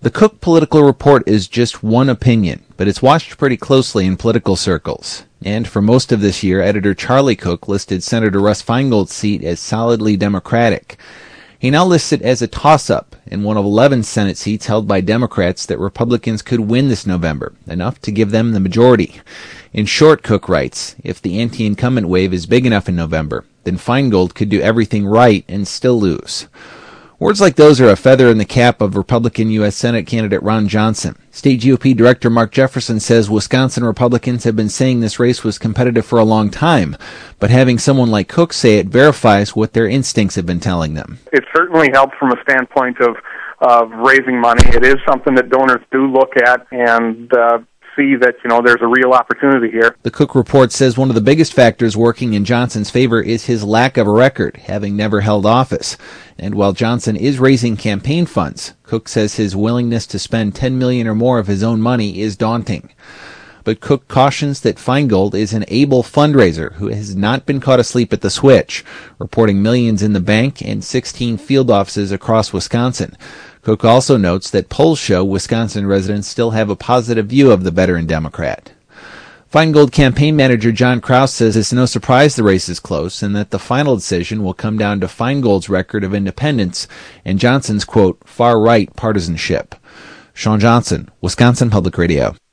The Cook Political Report is just one opinion, but it's watched pretty closely in political circles. And for most of this year, editor Charlie Cook listed Senator Russ Feingold's seat as solidly Democratic. He now lists it as a toss-up in one of 11 Senate seats held by Democrats that Republicans could win this November, enough to give them the majority. In short, Cook writes, if the anti-incumbent wave is big enough in November, then Feingold could do everything right and still lose. Words like those are a feather in the cap of Republican U.S. Senate candidate Ron Johnson. State GOP Director Mark Jefferson says Wisconsin Republicans have been saying this race was competitive for a long time, but having someone like Cook say it verifies what their instincts have been telling them. It certainly helped from a standpoint of raising money. It is something that donors do look at and see that, there's a real opportunity here. The Cook report says one of the biggest factors working in Johnson's favor is his lack of a record, having never held office. And while Johnson is raising campaign funds, Cook says his willingness to spend $10 million or more of his own money is daunting. But Cook cautions that Feingold is an able fundraiser who has not been caught asleep at the switch, reporting millions in the bank and 16 field offices across Wisconsin. Cook also notes that polls show Wisconsin residents still have a positive view of the veteran Democrat. Feingold campaign manager John Kraus says it's no surprise the race is close and that the final decision will come down to Feingold's record of independence and Johnson's, quote, far-right partisanship. Sean Johnson, Wisconsin Public Radio.